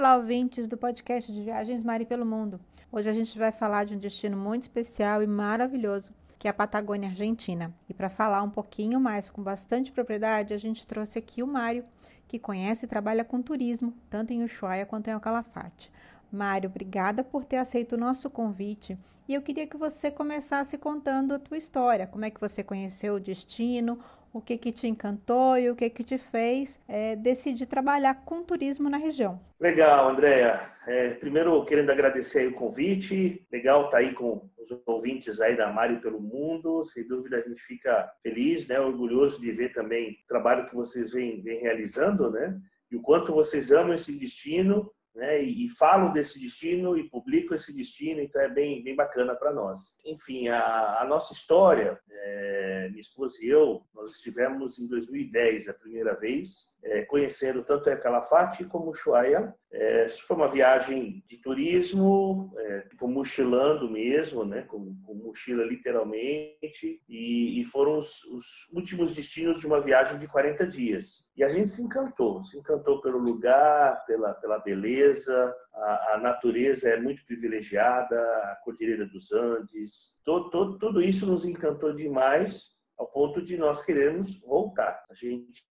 Olá, ouvintes do podcast de Viagens Mari pelo Mundo. Hoje a gente vai falar de um destino muito especial e maravilhoso, que é a Patagônia Argentina. E para falar um pouquinho mais, com bastante propriedade, a gente trouxe aqui o Mário, que conhece e trabalha com turismo, tanto em Ushuaia quanto em El Calafate. Mário, obrigada por ter aceito o nosso convite. E eu queria que você começasse contando a tua história. Como é que você conheceu o destino, o que te encantou e o que te fez decidir trabalhar com turismo na região. Legal, Andréia. Primeiro, querendo agradecer aí o convite. Legal estar aí com os ouvintes aí da Mari pelo Mundo. Sem dúvida, a gente fica feliz, né? Orgulhoso de ver também o trabalho que vocês vêm realizando, né? E o quanto vocês amam esse destino, né? E falam desse destino e publicam esse destino. Então, é bem bacana para nós. Enfim, a nossa história, minha esposa e eu, nós estivemos em 2010 a primeira vez, conhecendo tanto El Calafate como Ushuaia. Foi uma viagem de turismo, tipo mochilando mesmo, né? com mochila literalmente, e foram os últimos destinos de uma viagem de 40 dias. E a gente se encantou pelo lugar, pela beleza, a natureza é muito privilegiada, a Cordilheira dos Andes, tudo isso nos encantou demais, ao ponto de nós querermos voltar. A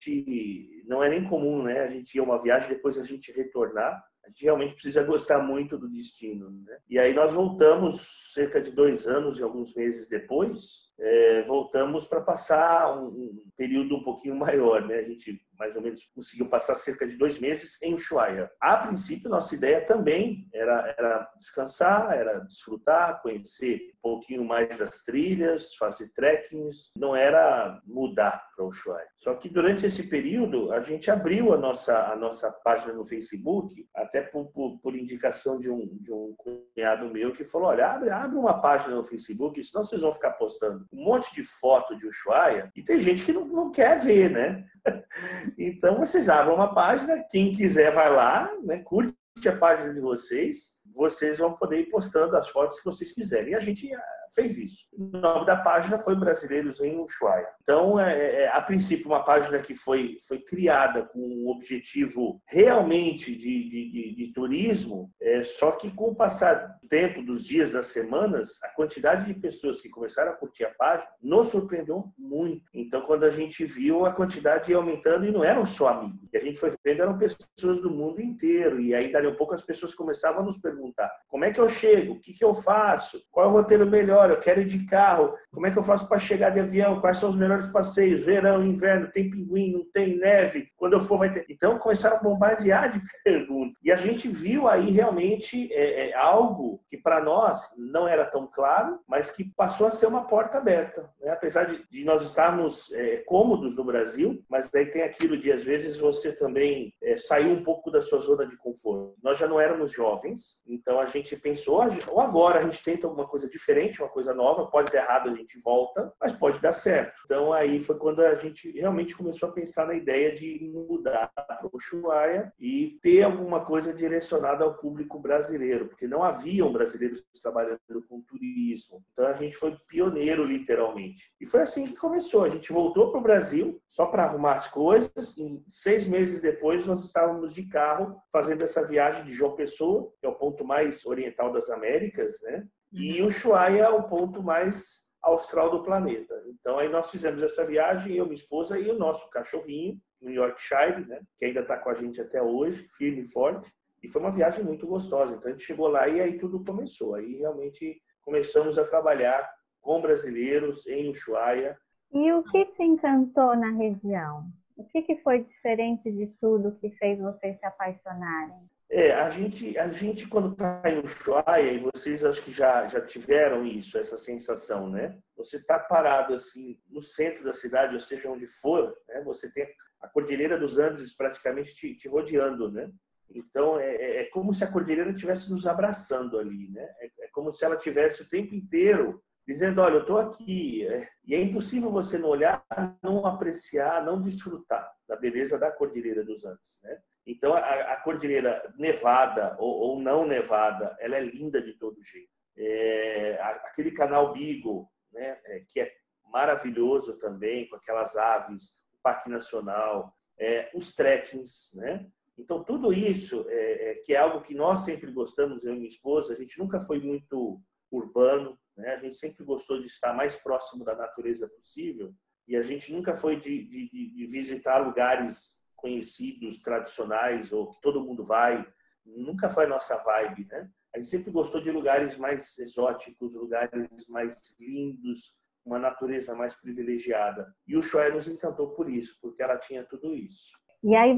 gente não é nem comum, né? A gente ir a uma viagem, depois a gente retornar. A gente realmente precisa gostar muito do destino, né? E aí nós voltamos cerca de 2 anos e alguns meses depois, voltamos para passar um período um pouquinho maior, né? A gente mais ou menos conseguiu passar cerca de 2 meses em Ushuaia. A princípio, nossa ideia também era descansar, era desfrutar, conhecer um pouquinho mais das trilhas, fazer trekkings, não era mudar para Ushuaia. Só que durante esse período, a gente abriu a nossa página no Facebook, até por indicação de um cunhado meu que falou, olha, abre uma página no Facebook, senão vocês vão ficar postando um monte de foto de Ushuaia e tem gente que não quer ver, né? Então, vocês abrem uma página, quem quiser vai lá, né, curte a página de vocês vão poder ir postando as fotos que vocês quiserem. E a gente fez isso. O nome da página foi Brasileiros em Ushuaia. Então, a princípio, uma página que foi criada com o objetivo realmente de turismo, só que com o passar do tempo, dos dias, das semanas, a quantidade de pessoas que começaram a curtir a página nos surpreendeu muito. Então, quando a gente viu, a quantidade ia aumentando e não eram só amigos. E a gente foi vendo, eram pessoas do mundo inteiro. E aí, dali a pouco, as pessoas começavam a nos perguntar: como é que eu chego? O que eu faço? Qual é o roteiro melhor? Eu quero ir de carro. Como é que eu faço para chegar de avião? Quais são os melhores passeios? Verão, inverno, tem pinguim, não tem neve? Quando eu for, vai ter. Então, começaram a bombardear de perguntas. E a gente viu aí realmente algo que para nós não era tão claro, mas que passou a ser uma porta aberta, né? Apesar de nós estarmos cômodos no Brasil, mas aí tem aquilo de, às vezes, você também sair um pouco da sua zona de conforto. Nós já não éramos jovens, então a gente pensou, ou agora a gente tenta alguma coisa diferente, uma coisa nova, pode dar errado, a gente volta, mas pode dar certo. Então aí foi quando a gente realmente começou a pensar na ideia de mudar para o Ushuaia e ter alguma coisa direcionada ao público brasileiro, porque não haviam brasileiros trabalhando com turismo. Então a gente foi pioneiro, literalmente. E foi assim que começou. A gente voltou para o Brasil só para arrumar as coisas. E 6 meses depois nós estávamos de carro fazendo essa viagem de João Pessoa, que é o ponto mais oriental das Américas, né? E Ushuaia é o ponto mais austral do planeta. Então aí nós fizemos essa viagem, eu, minha esposa e o nosso cachorrinho, New Yorkshire, né? Que ainda está com a gente até hoje, firme e forte. E foi uma viagem muito gostosa. Então a gente chegou lá e aí tudo começou. Aí realmente começamos a trabalhar com brasileiros em Ushuaia. E o que te encantou na região? O que foi diferente de tudo que fez vocês se apaixonarem? A gente quando está em Ushuaia, e vocês acho que já tiveram isso, essa sensação, né? Você está parado assim no centro da cidade, ou seja, onde for, né? Você tem a Cordilheira dos Andes praticamente te rodeando, né? Então, é como se a cordilheira estivesse nos abraçando ali, né? É como se ela tivesse o tempo inteiro dizendo, olha, eu estou aqui. E é impossível você não olhar, não apreciar, não desfrutar da beleza da Cordilheira dos Andes, né? Então, a cordilheira nevada ou não nevada, ela é linda de todo jeito. Aquele canal Beagle, né? Que é maravilhoso também, com aquelas aves, o Parque Nacional, os trekkings, né? Então, tudo isso, que é algo que nós sempre gostamos, eu e minha esposa, a gente nunca foi muito urbano, né? A gente sempre gostou de estar mais próximo da natureza possível e a gente nunca foi de visitar lugares conhecidos, tradicionais ou que todo mundo vai. Nunca foi a nossa vibe, né? A gente sempre gostou de lugares mais exóticos, lugares mais lindos, uma natureza mais privilegiada. E o Ushuaia nos encantou por isso, porque ela tinha tudo isso. E aí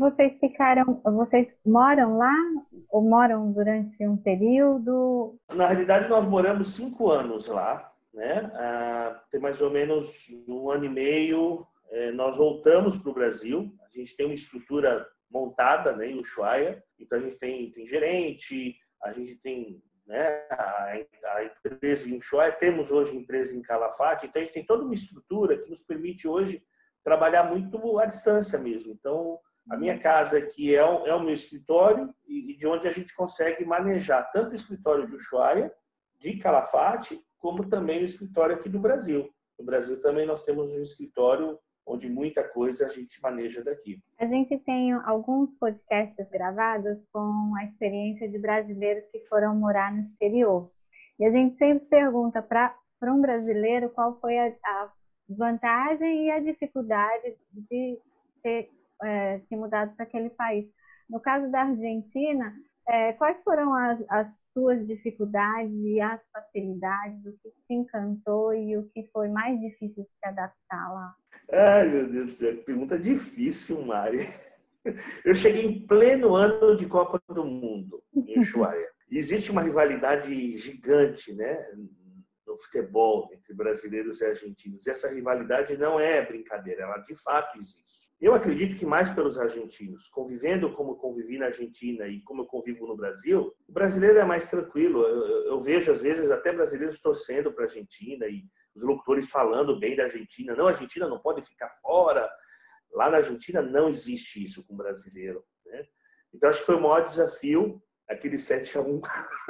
vocês moram lá ou moram durante um período? Na realidade, nós moramos 5 anos lá, né? Tem mais ou menos 1 ano e meio, nós voltamos para o Brasil. A gente tem uma estrutura montada, né, em Ushuaia, então a gente tem gerente, a gente tem, né, a empresa em Ushuaia, temos hoje empresa em Calafate, então a gente tem toda uma estrutura que nos permite hoje trabalhar muito à distância mesmo. Então, a minha casa aqui é o meu escritório e de onde a gente consegue manejar tanto o escritório de Ushuaia, de Calafate, como também o escritório aqui do Brasil. No Brasil também nós temos um escritório onde muita coisa a gente maneja daqui. A gente tem alguns podcasts gravados com a experiência de brasileiros que foram morar no exterior. E a gente sempre pergunta para um brasileiro qual foi a vantagem e a dificuldade de ter se mudado para aquele país. No caso da Argentina, quais foram as suas dificuldades e as facilidades, o que te encantou e o que foi mais difícil de se adaptar lá? Ai, meu Deus do céu, pergunta difícil, Mari. Eu cheguei em pleno ano de Copa do Mundo em Ushuaia. E existe uma rivalidade gigante, né, no futebol entre brasileiros e argentinos. E essa rivalidade não é brincadeira, ela de fato existe. Eu acredito que mais pelos argentinos, convivendo como convivi na Argentina e como eu convivo no Brasil, o brasileiro é mais tranquilo. Eu vejo, às vezes, até brasileiros torcendo para a Argentina e os locutores falando bem da Argentina. Não, a Argentina não pode ficar fora. Lá na Argentina não existe isso com o brasileiro, né? Então, acho que foi o maior desafio, aquele 7-1.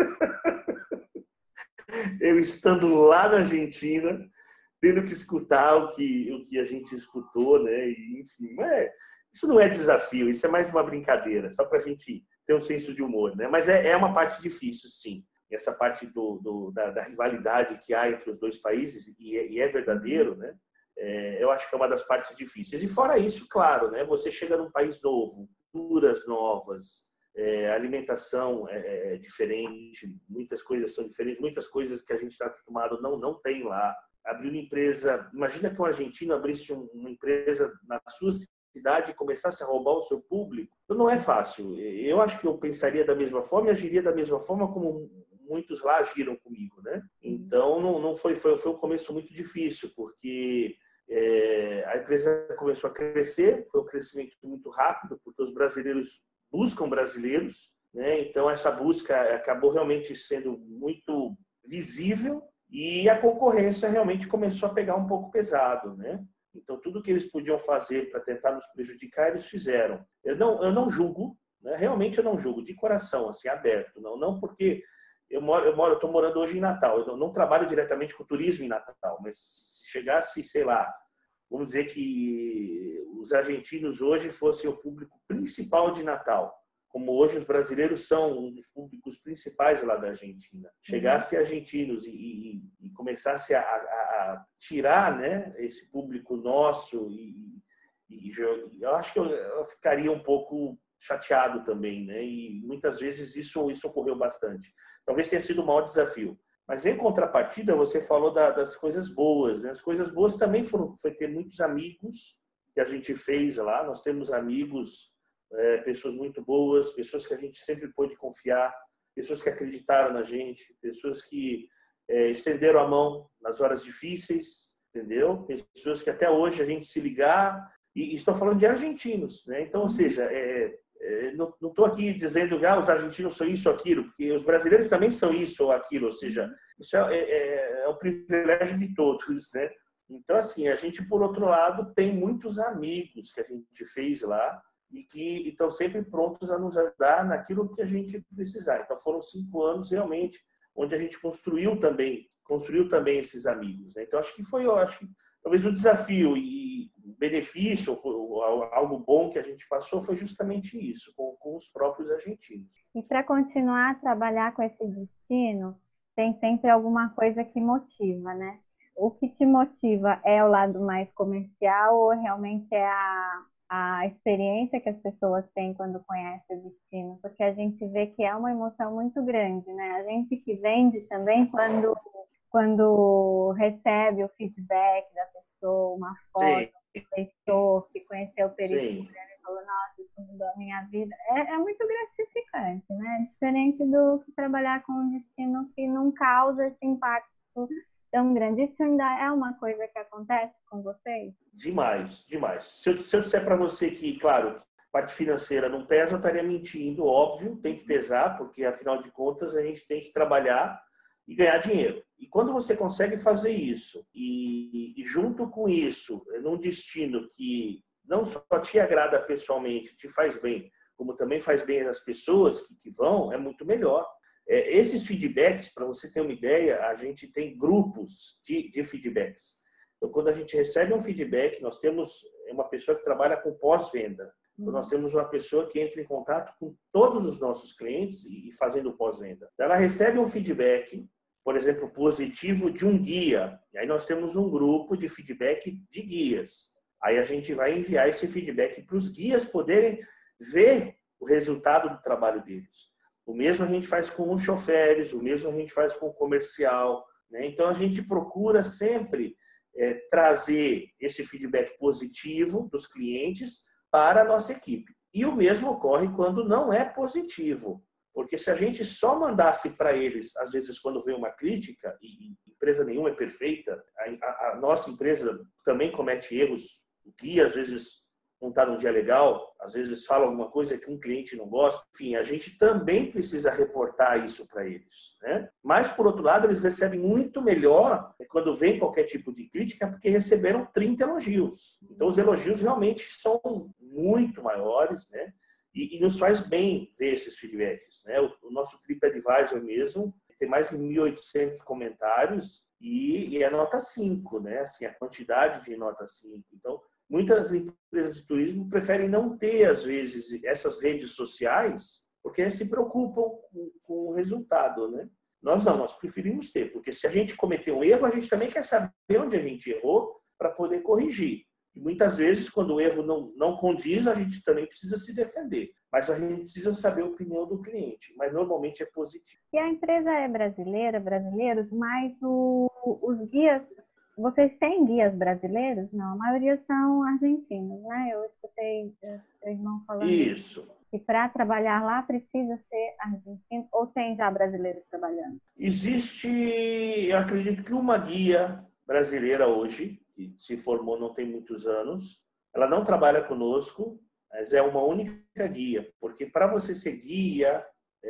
Eu estando lá na Argentina, tendo que escutar o que a gente escutou, né? E, enfim, isso não é desafio, isso é mais uma brincadeira, só para a gente ter um senso de humor, né? Mas é uma parte difícil, sim. Essa parte da rivalidade que há entre os dois países, e é verdadeiro, né? Eu acho que é uma das partes difíceis. E fora isso, claro, né? Você chega num país novo, culturas novas, alimentação é diferente, muitas coisas são diferentes, muitas coisas que a gente está acostumado não tem lá. Abrir uma empresa, imagina que um argentino abrisse uma empresa na sua cidade e começasse a roubar o seu público. Então, não é fácil. Eu acho que eu pensaria da mesma forma e agiria da mesma forma como muitos lá agiram comigo, né? Então, não foi um começo muito difícil, porque a empresa começou a crescer, foi um crescimento muito rápido, porque os brasileiros buscam brasileiros, né? Então essa busca acabou realmente sendo muito visível e a concorrência realmente começou a pegar um pouco pesado, né? Então tudo que eles podiam fazer para tentar nos prejudicar eles fizeram. Eu não julgo, né? Realmente eu não julgo, de coração, assim, aberto, não porque eu estou morando hoje em Natal, eu não trabalho diretamente com turismo em Natal, mas se chegasse, sei lá, vamos dizer que os argentinos hoje fossem o público principal de Natal, como hoje os brasileiros são um dos públicos principais lá da Argentina. Chegasse argentinos e começasse a tirar, né, esse público nosso, eu acho que eu ficaria um pouco chateado também, né? E muitas vezes isso ocorreu bastante. Talvez tenha sido o maior desafio. Mas, em contrapartida, você falou das coisas boas, né? As coisas boas também foi ter muitos amigos que a gente fez lá. Nós temos amigos, pessoas muito boas, pessoas que a gente sempre pôde confiar, pessoas que acreditaram na gente, pessoas que estenderam a mão nas horas difíceis, entendeu? Pessoas que até hoje a gente se ligar, e estou falando de argentinos, né? Então, ou seja, não estou aqui dizendo que os argentinos são isso ou aquilo, porque os brasileiros também são isso ou aquilo, ou seja, isso é um privilégio de todos, né? Então, assim, a gente, por outro lado, tem muitos amigos que a gente fez lá e que estão sempre prontos a nos ajudar naquilo que a gente precisar. Então, foram 5 anos, realmente, onde a gente construiu também esses amigos, né? Então, acho que talvez o desafio, e benefício, algo bom que a gente passou foi justamente isso, com os próprios argentinos. E para continuar a trabalhar com esse destino, tem sempre alguma coisa que motiva, né? O que te motiva é o lado mais comercial ou realmente é a experiência que as pessoas têm quando conhecem o destino? Porque a gente vê que é uma emoção muito grande, né? A gente que vende também, quando recebe o feedback da pessoa, uma foto Sim, do leitor que conheceu o período sim. e falou, nossa, isso mudou a minha vida. É muito gratificante, né? Diferente do que trabalhar com um destino que não causa esse impacto tão grande. Isso ainda é uma coisa que acontece com vocês? Demais, demais. Se eu disser para você que, claro, parte financeira não pesa, eu estaria mentindo, óbvio, tem que pesar, porque afinal de contas a gente tem que trabalhar e ganhar dinheiro. E quando você consegue fazer isso, e junto com isso, num destino que não só te agrada pessoalmente, te faz bem, como também faz bem às pessoas que vão, é muito melhor. Esses feedbacks, para você ter uma ideia, a gente tem grupos de feedbacks. Então, quando a gente recebe um feedback, nós temos uma pessoa que trabalha com pós-venda. Então, nós temos uma pessoa que entra em contato com todos os nossos clientes e fazendo pós-venda. Ela recebe um feedback, por exemplo, positivo de um guia. E aí nós temos um grupo de feedback de guias. Aí a gente vai enviar esse feedback para os guias poderem ver o resultado do trabalho deles. O mesmo a gente faz com os choferes, o mesmo a gente faz com o comercial, né? Então, a gente procura sempre trazer esse feedback positivo dos clientes para a nossa equipe. E o mesmo ocorre quando não é positivo. Porque se a gente só mandasse para eles, às vezes, quando vem uma crítica, e empresa nenhuma é perfeita, a nossa empresa também comete erros, o guia, às vezes, não está num dia legal, às vezes fala alguma coisa que um cliente não gosta. Enfim, a gente também precisa reportar isso para eles, né? Mas, por outro lado, eles recebem muito melhor quando vem qualquer tipo de crítica, porque receberam 30 elogios. Então, os elogios realmente são muito maiores, né? E nos faz bem ver esses feedbacks, né? O nosso TripAdvisor mesmo tem mais de 1.800 comentários e é nota 5, né? Assim, a quantidade de nota 5. Então, muitas empresas de turismo preferem não ter, às vezes, essas redes sociais, porque se preocupam com o resultado, né? Nós não, nós preferimos ter, porque se a gente cometer um erro, a gente também quer saber onde a gente errou para poder corrigir. E muitas vezes, quando o erro não condiz, a gente também precisa se defender. Mas a gente precisa saber a opinião do cliente. Mas normalmente é positivo. E a empresa é brasileira, brasileiros, mas os guias, vocês têm guias brasileiros? Não, a maioria são argentinos, né? Eu escutei seu irmão falando isso. Que para trabalhar lá precisa ser argentino ou tem já brasileiros trabalhando? Existe, eu acredito que uma guia brasileira hoje, que se formou não tem muitos anos, ela não trabalha conosco, mas é uma única guia, porque para você ser guia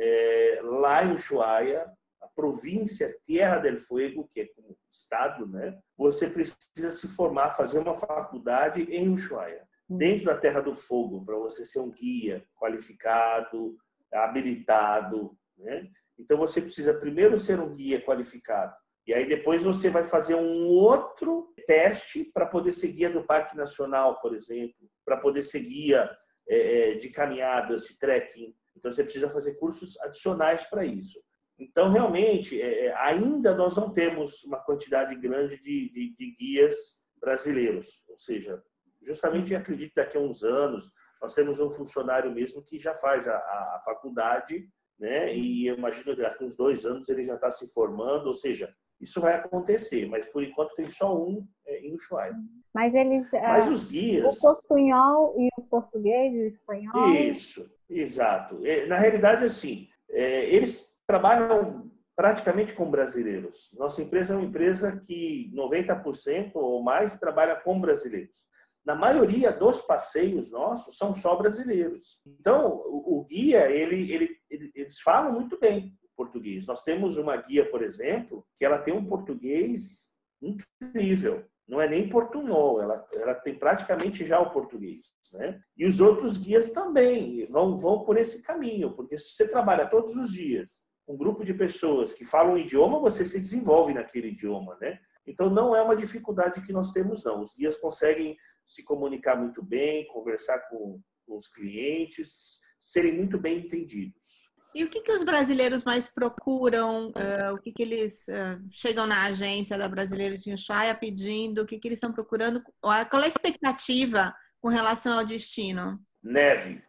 lá em Ushuaia, a província Tierra del Fuego, que é como estado, né? Você precisa se formar, fazer uma faculdade em Ushuaia, dentro da Terra do Fogo, para você ser um guia qualificado, habilitado, né? Então, você precisa primeiro ser um guia qualificado. E aí, depois, você vai fazer um outro teste para poder ser guia do Parque Nacional, por exemplo, para poder ser guia de caminhadas, de trekking. Então, você precisa fazer cursos adicionais para isso. Então, realmente, ainda nós não temos uma quantidade grande de guias brasileiros. Ou seja, justamente acredito que daqui a uns anos, nós temos um funcionário mesmo que já faz a faculdade, né? E eu imagino que daqui a uns 2 anos ele já está se formando, ou seja, isso vai acontecer, mas por enquanto tem só um em Ushuaia. Mas eles, mas os guias... O portunhol e o português e o espanhol... Isso, exato. Na realidade, assim, eles trabalham praticamente com brasileiros. Nossa empresa é uma empresa que 90% ou mais trabalha com brasileiros. Na maioria dos passeios nossos são só brasileiros. Então, o guia, eles falam muito bem português. Nós temos uma guia, por exemplo, que ela tem um português incrível. Não é nem portunhol, ela tem praticamente já o português, né? E os outros guias também vão por esse caminho, porque se você trabalha todos os dias com um grupo de pessoas que falam um idioma, você se desenvolve naquele idioma, né? Então, não é uma dificuldade que nós temos, não. Os guias conseguem se comunicar muito bem, conversar com os clientes, serem muito bem entendidos. E o que os brasileiros mais procuram? O que eles chegam na agência da Brasileiros em Ushuaia pedindo? O que eles estão procurando? Qual é a expectativa com relação ao destino? Neve.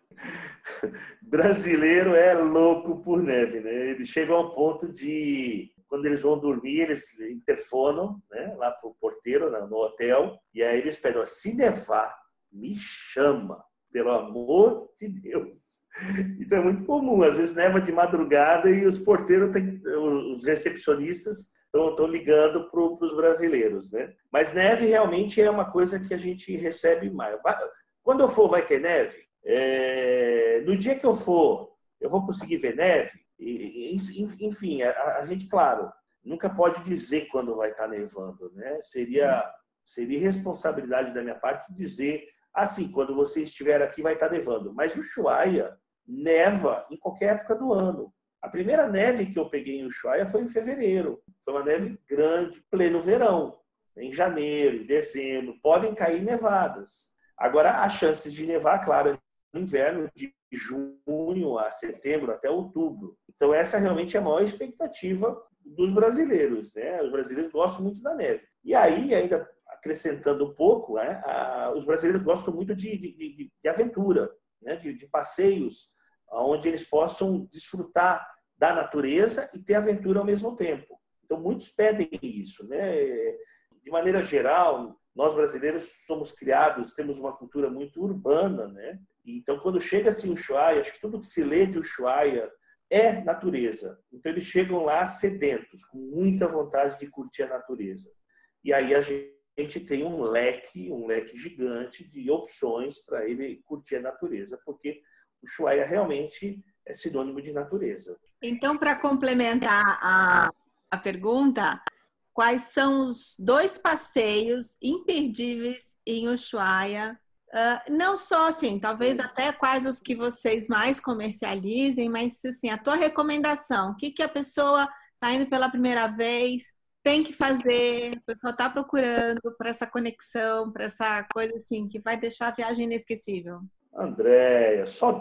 Brasileiro é louco por neve, né? Eles chegam ao ponto de, quando eles vão dormir, eles interfonam, né, lá pro porteiro, no hotel, e aí eles pedem: se nevar, me chama, pelo amor de Deus. Então é muito comum, às vezes neva de madrugada e os porteiros, os recepcionistas estão ligando para os brasileiros, né? Mas neve realmente é uma coisa que a gente recebe mais. Quando eu for, vai ter neve? No dia que eu for, eu vou conseguir ver neve? Enfim, a gente, claro, nunca pode dizer quando vai estar nevando, né? Seria irresponsabilidade da minha parte dizer assim: quando você estiver aqui vai estar nevando. Mas o Ushuaia neva em qualquer época do ano. A primeira neve que eu peguei em Ushuaia foi em fevereiro. Foi uma neve grande, pleno verão. Em janeiro, em dezembro, podem cair nevadas. Agora, as chances de nevar, claro, no inverno, de junho a setembro até outubro. Então, essa realmente é a maior expectativa dos brasileiros, né? Os brasileiros gostam muito da neve. E aí, ainda acrescentando um pouco, né, os brasileiros gostam muito de aventura, né, de passeios onde eles possam desfrutar da natureza e ter aventura ao mesmo tempo. Então, muitos pedem isso, né? De maneira geral, nós brasileiros somos criados, temos uma cultura muito urbana, né? Então, quando chega-se em Ushuaia, acho que tudo que se lê de Ushuaia é natureza. Então, eles chegam lá sedentos, com muita vontade de curtir a natureza. E aí a gente tem um leque gigante de opções para ele curtir a natureza, porque o Ushuaia realmente é sinônimo de natureza. Então, para complementar a pergunta, quais são os 2 passeios imperdíveis em Ushuaia? Não só assim, talvez até quais os que vocês mais comercializem, mas assim, a tua recomendação, o que a pessoa está indo pela primeira vez tem que fazer, a pessoa está procurando para essa conexão, para essa coisa assim, que vai deixar a viagem inesquecível? Andréia, só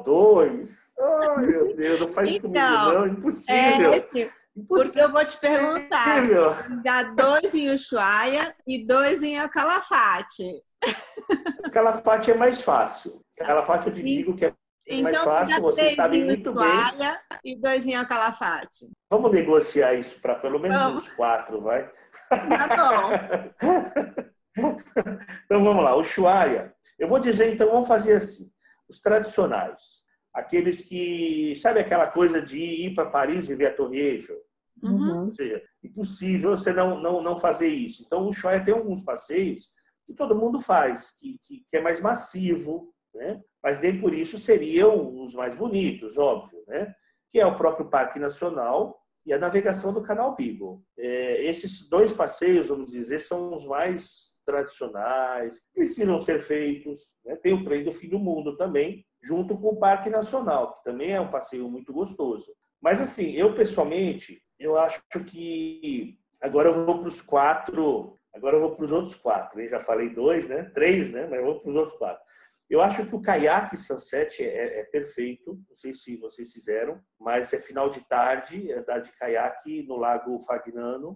2? Ai, meu Deus, não faz isso comigo não, impossível. Impossível. Porque eu vou te perguntar, já 2 em Ushuaia e 2 em El Calafate. Calafate é mais fácil. Calafate eu te digo que é mais fácil, você sabe muito bem. E 2 em El Calafate. Vamos negociar isso para pelo menos uns 4, vai? Tá bom. Então vamos lá, Ushuaia. Eu vou dizer, então, vamos fazer assim. Os tradicionais. Aqueles que... Sabe aquela coisa de ir para Paris e ver a Torre Eiffel? Uhum. Ou seja, impossível você não fazer isso. Então, o Ushuaia tem alguns passeios que todo mundo faz, que é mais massivo, né? Mas nem por isso seriam os mais bonitos, óbvio, né? Que é o próprio Parque Nacional e a navegação do Canal Beagle. Esses 2 passeios, vamos dizer, são os mais tradicionais, precisam ser feitos, né? Tem o Trem do Fim do Mundo também, junto com o Parque Nacional, que também é um passeio muito gostoso. Mas assim, eu pessoalmente, eu acho que agora eu vou para os 4, agora eu vou para os outros 4, já falei 2, né? 3, né? Mas eu vou para os outros 4. Eu acho que o caiaque Sunset é perfeito, não sei se vocês fizeram, mas é final de tarde, andar de caiaque no Lago Fagnano,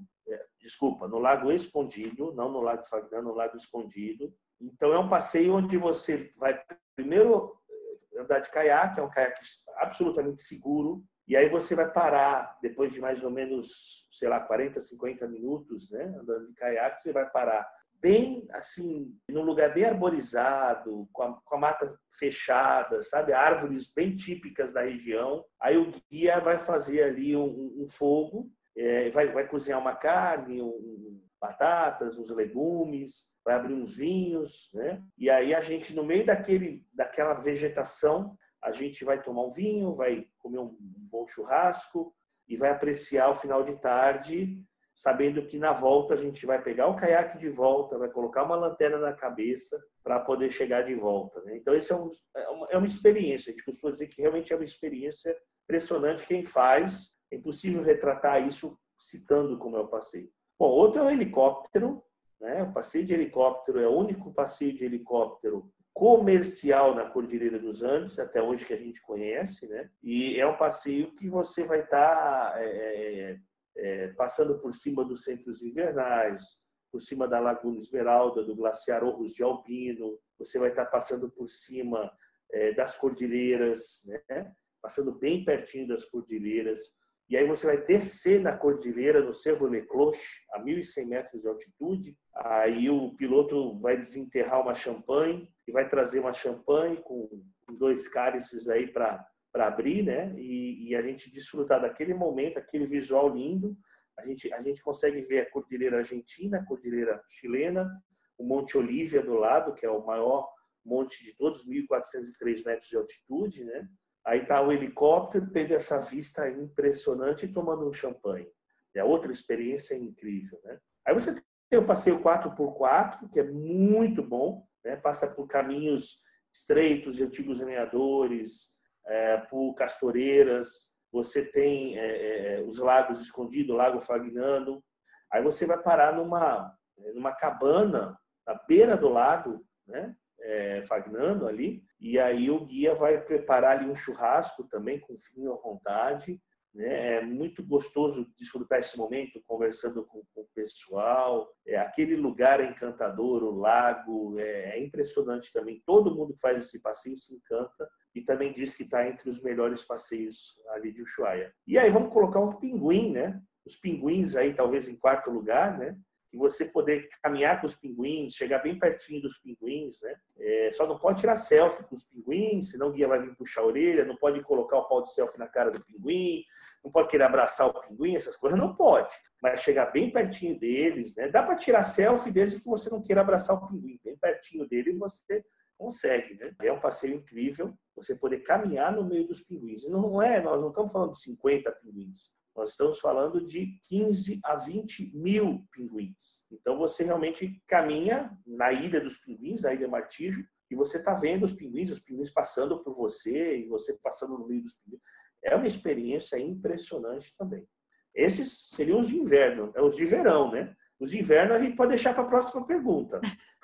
no Lago Escondido, não no Lago Fagnano, no Lago Escondido. Então é um passeio onde você vai primeiro andar de caiaque, é um caiaque absolutamente seguro, e aí você vai parar, depois de mais ou menos, sei lá, 40, 50 minutos, né, andando de caiaque, você vai parar bem assim, num lugar bem arborizado, com a mata fechada, sabe? Árvores bem típicas da região. Aí o guia vai fazer ali um fogo, vai cozinhar uma carne, batatas, uns legumes, vai abrir uns vinhos, né? E aí a gente, no meio daquela vegetação, a gente vai tomar um vinho, vai comer um bom churrasco e vai apreciar o final de tarde, sabendo que na volta a gente vai pegar o caiaque de volta, vai colocar uma lanterna na cabeça para poder chegar de volta, né? Então, isso é uma experiência. A gente costuma dizer que realmente é uma experiência impressionante. Quem faz, é impossível retratar isso citando como é o passeio. Bom, outro é o helicóptero, né? O passeio de helicóptero é o único passeio de helicóptero comercial na Cordilheira dos Andes, até hoje que a gente conhece, né? E é um passeio que você vai estar passando por cima dos centros invernais, por cima da Laguna Esmeralda, do Glaciar Orros de Albino, você vai estar passando por cima das cordilheiras, né? Passando bem pertinho das cordilheiras. E aí você vai descer na cordilheira, no Cerro Lecloche, a 1.100 metros de altitude. Aí o piloto vai desenterrar uma champanhe e vai trazer uma champanhe com 2 cálices aí para abrir, né? E a gente desfrutar daquele momento, aquele visual lindo. A gente consegue ver a cordilheira argentina, a cordilheira chilena, o Monte Olívia do lado, que é o maior monte de todos, 1.403 metros de altitude, né? Aí está o helicóptero, tendo essa vista impressionante e tomando um champanhe. É outra experiência incrível, né? Aí você tem o passeio 4x4, que é muito bom, né? Passa por caminhos estreitos de antigos lenhadores, por castoreiras. Você tem os lagos escondidos, o Lago Fagnano. Aí você vai parar numa cabana na beira do lago, né? Fagnano ali, e aí o guia vai preparar ali um churrasco também com vinho à vontade, né? É muito gostoso desfrutar esse momento conversando com o pessoal, aquele lugar é encantador, o lago, é impressionante também, todo mundo que faz esse passeio se encanta e também diz que está entre os melhores passeios ali de Ushuaia. E aí vamos colocar um pinguim, né? Os pinguins aí talvez em 4º lugar, né? E você poder caminhar com os pinguins, chegar bem pertinho dos pinguins, né? Só não pode tirar selfie com os pinguins, senão o guia vai vir puxar a orelha, não pode colocar o pau de selfie na cara do pinguim, não pode querer abraçar o pinguim, essas coisas não pode. Mas chegar bem pertinho deles, né? Dá para tirar selfie desde que você não queira abraçar o pinguim. Bem pertinho dele você consegue, né? É um passeio incrível você poder caminhar no meio dos pinguins. E nós não estamos falando de 50 pinguins. Nós estamos falando de 15 a 20 mil pinguins. Então, você realmente caminha na Ilha dos Pinguins, na Ilha Martijo, e você está vendo os pinguins passando por você, e você passando no meio dos pinguins. É uma experiência impressionante também. Esses seriam os de inverno, os de verão, né? Os de inverno a gente pode deixar para a próxima pergunta.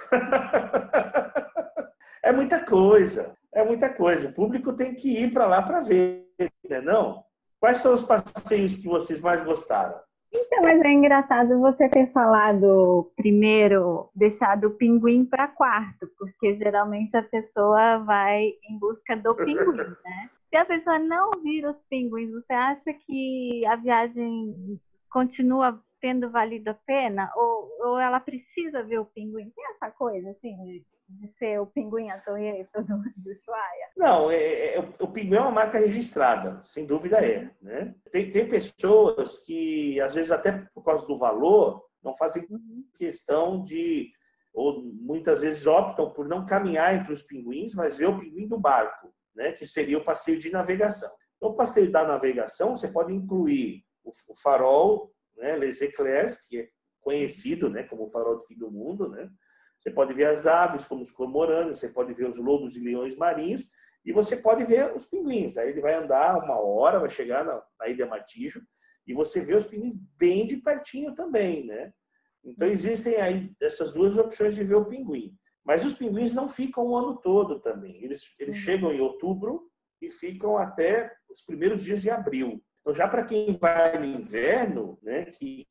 É muita coisa, é muita coisa. O público tem que ir para lá para ver, né? Não? Quais são os passeios que vocês mais gostaram? Então, mas é engraçado você ter falado primeiro, deixado o pinguim para quarto, porque geralmente a pessoa vai em busca do pinguim, né? Se a pessoa não vir os pinguins, você acha que a viagem continua tendo valido a pena? Ou ela precisa ver o pinguim? Tem essa coisa, assim, de ser o pinguim Atoiei todo mundo do Ushuaia? Não, o pinguim é uma marca registrada, sem dúvida é, né? Tem pessoas que, às vezes, até por causa do valor, não fazem questão de, ou muitas vezes optam por não caminhar entre os pinguins, mas ver o pinguim do barco, né? Que seria o passeio de navegação. Então, o passeio da navegação, você pode incluir o farol, né? Les Éclairs, que é conhecido, né? Como o farol do fim do mundo, né? Você pode ver as aves, como os cormorães, você pode ver os lobos e leões marinhos, e você pode ver os pinguins. Aí ele vai andar 1 hora, vai chegar na Ilha Martijo, e você vê os pinguins bem de pertinho também, né? Então, existem aí essas 2 opções de ver o pinguim. Mas os pinguins não ficam o ano todo também. Eles chegam em outubro e ficam até os primeiros dias de abril. Então, já para quem vai no inverno, né, que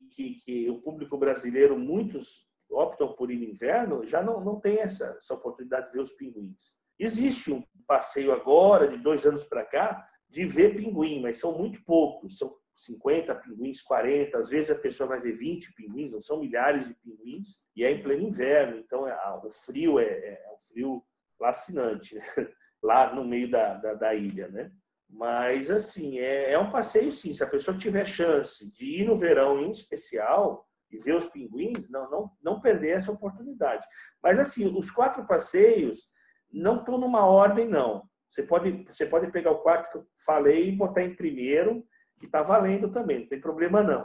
o público brasileiro, muitos optam por ir no inverno, já não tem essa oportunidade de ver os pinguins. Existe um passeio agora, de 2 anos para cá, de ver pinguim, mas são muito poucos, são 50 pinguins, 40, às vezes a pessoa vai ver 20 pinguins, não são milhares de pinguins, e é em pleno inverno, então o frio é um frio lacinante, né? Lá no meio da ilha, né? Mas, assim, é um passeio, sim, se a pessoa tiver chance de ir no verão em especial e ver os pinguins, não perder essa oportunidade. Mas, assim, os 4 passeios não estão numa ordem, não. Você pode pegar o 4 que eu falei e botar em primeiro, que está valendo também, não tem problema, não.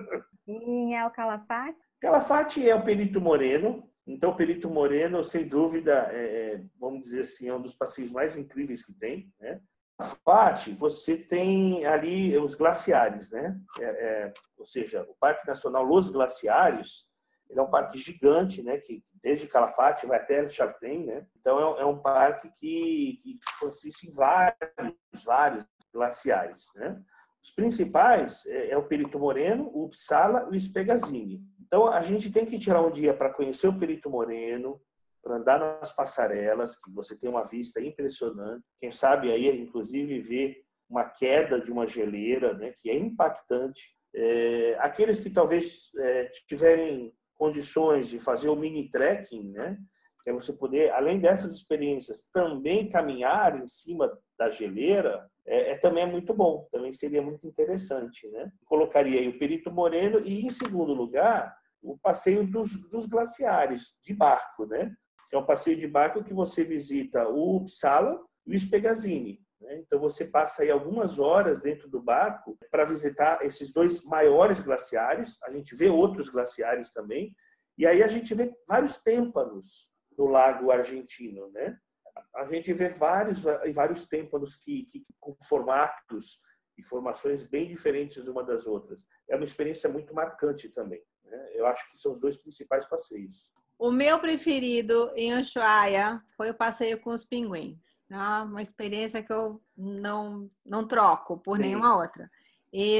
E em El Calafate? Calafate é o Perito Moreno. Então, o Perito Moreno, sem dúvida, vamos dizer assim, é um dos passeios mais incríveis que tem, né? Calafate, você tem ali os glaciares, né? Ou seja, o Parque Nacional Los Glaciares Ele é um parque gigante, né? Que desde Calafate vai até Chaltén, né? Então é um parque que consiste em vários glaciares, né? Os principais é o Perito Moreno, o Uppsala e o Espegazzini. Então a gente tem que tirar um dia para conhecer o Perito Moreno, para andar nas passarelas, que você tem uma vista impressionante. Quem sabe aí, inclusive, ver uma queda de uma geleira, né, que é impactante. Aqueles que talvez tiverem condições de fazer o mini trekking, né, que é você poder, além dessas experiências, também caminhar em cima da geleira, também é muito bom, também seria muito interessante, né? Colocaria aí o Perito Moreno e, em segundo lugar, o passeio dos glaciares, de barco, né? Que é um passeio de barco que você visita o Uppsala e o Espegazzini, né? Então, você passa aí algumas horas dentro do barco para visitar esses dois maiores glaciares. A gente vê outros glaciares também. E aí a gente vê vários têmpanos no Lago Argentino, né? A gente vê vários têmpanos com formatos e formações bem diferentes uma das outras. É uma experiência muito marcante também, né? Eu acho que são os dois principais passeios. O meu preferido em Ushuaia foi o passeio com os pinguins. É uma experiência que eu não troco por nenhuma outra. E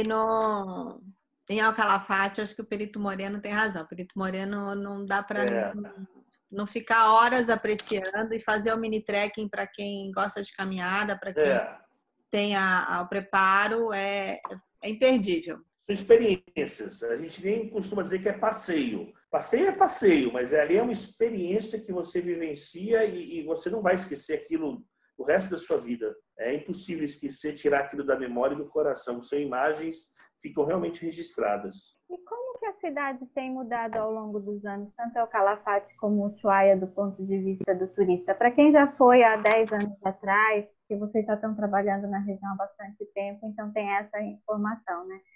em Calafate, acho que o Perito Moreno tem razão. O Perito Moreno não dá para não ficar horas apreciando e fazer o mini trekking para quem gosta de caminhada, para quem tem o preparo, é imperdível. São experiências. A gente nem costuma dizer que é passeio. Passeio é passeio, mas ali é uma experiência que você vivencia e você não vai esquecer aquilo o resto da sua vida. É impossível esquecer, tirar aquilo da memória e do coração. São imagens que ficam realmente registradas. E como que a cidade tem mudado ao longo dos anos, tanto o Calafate como o Ushuaia, do ponto de vista do turista? Para quem já foi há 10 anos atrás, que vocês já estão trabalhando na região há bastante tempo, então tem essa informação, né?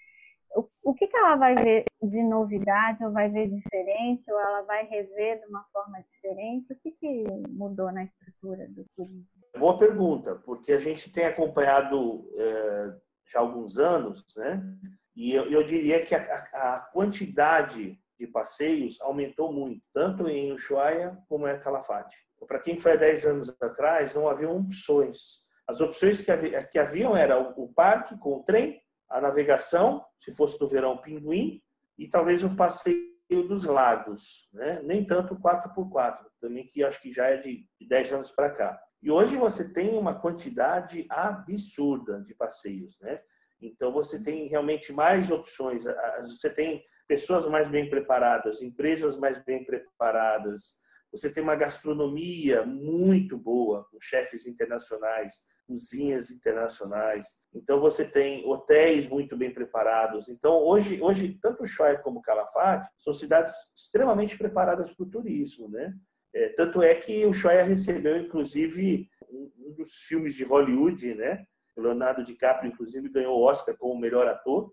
O que ela vai ver de novidade, ou vai ver diferente, ou ela vai rever de uma forma diferente? O que mudou na estrutura do turismo? Boa pergunta, porque a gente tem acompanhado já há alguns anos, né? E eu diria que a quantidade de passeios aumentou muito, tanto em Ushuaia como em Calafate. Para quem foi há 10 anos atrás, não haviam opções. As opções que haviam eram o parque com o trem, a navegação, se fosse do verão, pinguim, e talvez o passeio dos lagos, né? Nem tanto o 4x4, também, que acho que já é de 10 anos para cá. E hoje você tem uma quantidade absurda de passeios, né? Então você tem realmente mais opções, você tem pessoas mais bem preparadas, empresas mais bem preparadas, você tem uma gastronomia muito boa, com chefes internacionais, cozinhas internacionais. Então, você tem hotéis muito bem preparados. Então, hoje tanto Ushuaia como Calafate são cidades extremamente preparadas para o turismo, né? Tanto é que o Ushuaia recebeu, inclusive, um dos filmes de Hollywood, né? O Leonardo DiCaprio, inclusive, ganhou o Oscar como melhor ator.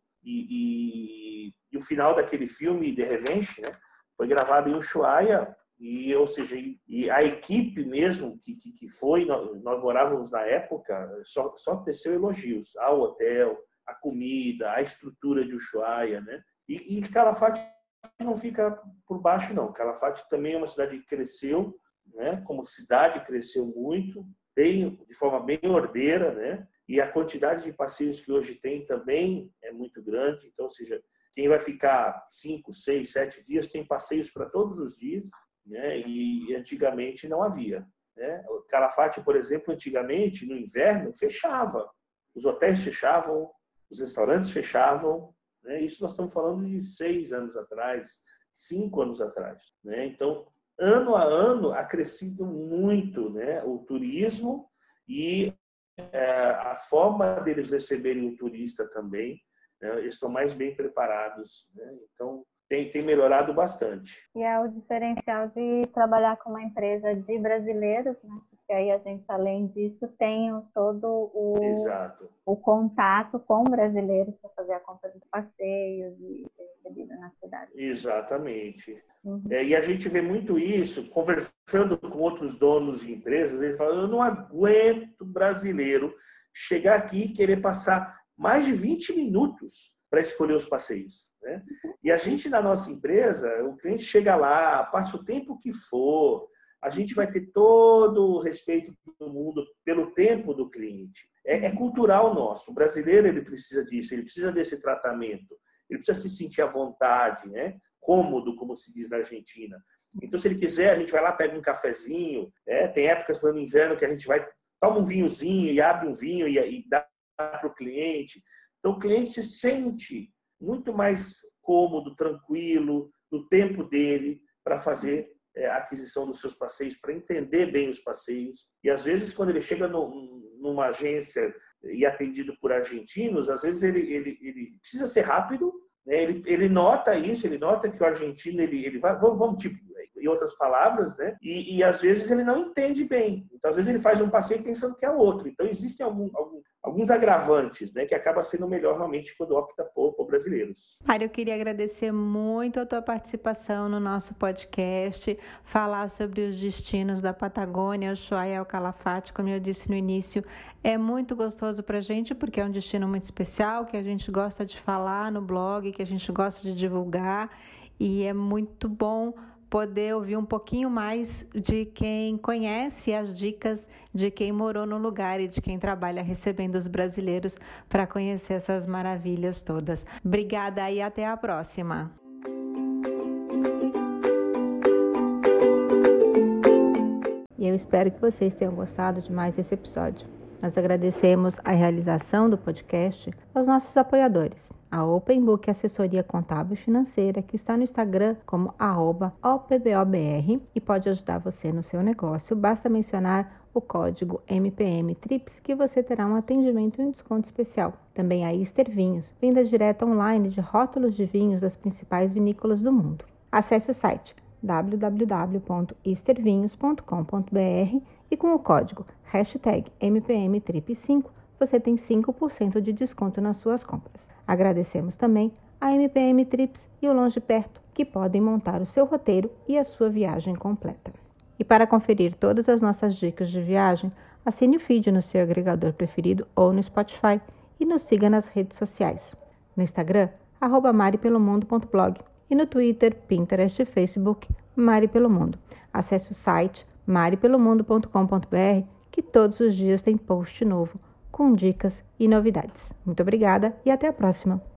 E o final daquele filme, The Revenge, né? Foi gravado em Ushuaia. Ou seja, a equipe mesmo que foi, nós morávamos na época, só teceu elogios ao hotel, à comida, à estrutura de Ushuaia, né? E Calafate não fica por baixo, não. Calafate também é uma cidade que cresceu, né? Como cidade cresceu muito, de forma bem ordeira, né? E a quantidade de passeios que hoje tem também é muito grande. Então, ou seja, quem vai ficar 5, 6, 7 dias tem passeios para todos os dias, né? E antigamente não havia, né? O Calafate, por exemplo, antigamente, no inverno, fechava. Os hotéis fechavam, os restaurantes fechavam, né? Isso nós estamos falando de 6 anos atrás, 5 anos atrás, né? Então, ano a ano, ha crescido muito, né? O turismo e a forma deles receberem o turista também, né? Eles estão mais bem preparados, né? Então, tem melhorado bastante. E é o diferencial de trabalhar com uma empresa de brasileiros, né? Porque aí a gente, além disso, tem todo o contato com brasileiros para fazer a compra dos passeios e bebida na cidade. Exatamente. E a gente vê muito isso, conversando com outros donos de empresas, eles falam, eu não aguento brasileiro chegar aqui e querer passar mais de 20 minutos para escolher os passeios. né? E a gente, na nossa empresa, o cliente chega lá, passa o tempo que for, a gente vai ter todo o respeito do mundo pelo tempo do cliente. É cultural nosso. O brasileiro, ele precisa disso, ele precisa desse tratamento, ele precisa se sentir à vontade, né? Cômodo, como se diz na Argentina. Então, se ele quiser, a gente vai lá, pega um cafezinho, né? Tem épocas no inverno que a gente vai, toma um vinhozinho e abre um vinho e dá para o cliente. Então, o cliente se sente muito mais cômodo, tranquilo, no tempo dele, para fazer a aquisição dos seus passeios, para entender bem os passeios. E, às vezes, quando ele chega numa agência e atendido por argentinos, às vezes ele precisa ser rápido, né? Ele nota isso, ele nota que o argentino, ele vai, vamos, tipo, em outras palavras, né? E às vezes ele não entende bem. Então, às vezes ele faz um passeio pensando que é outro. Então, existem alguns agravantes, né? Que acaba sendo melhor realmente quando opta por brasileiros. Mário, eu queria agradecer muito a tua participação no nosso podcast, falar sobre os destinos da Patagônia, Ushuaia e El Calafate, como eu disse no início, é muito gostoso para a gente, porque é um destino muito especial, que a gente gosta de falar no blog, que a gente gosta de divulgar, e é muito bom poder ouvir um pouquinho mais de quem conhece as dicas de quem morou no lugar e de quem trabalha recebendo os brasileiros para conhecer essas maravilhas todas. Obrigada e até a próxima. E eu espero que vocês tenham gostado de mais esse episódio. Nós agradecemos a realização do podcast aos nossos apoiadores. A Open Book Assessoria Contábil e Financeira, que está no Instagram como @opbobr e pode ajudar você no seu negócio. Basta mencionar o código MPMTRIPS que você terá um atendimento e um desconto especial. Também a Easter Vinhos, venda direta online de rótulos de vinhos das principais vinícolas do mundo. Acesse o site www.eastervinhos.com.br e com o código #MPMTRIP5 você tem 5% de desconto nas suas compras. Agradecemos também a MPM Trips e o Longe Perto, que podem montar o seu roteiro e a sua viagem completa. E para conferir todas as nossas dicas de viagem, assine o feed no seu agregador preferido ou no Spotify e nos siga nas redes sociais. No Instagram, @maripelomundo.blog e no Twitter, Pinterest e Facebook, Mari Pelo Mundo. Acesse o site maripelomundo.com.br que todos os dias tem post novo com dicas e novidades. Muito obrigada e até a próxima!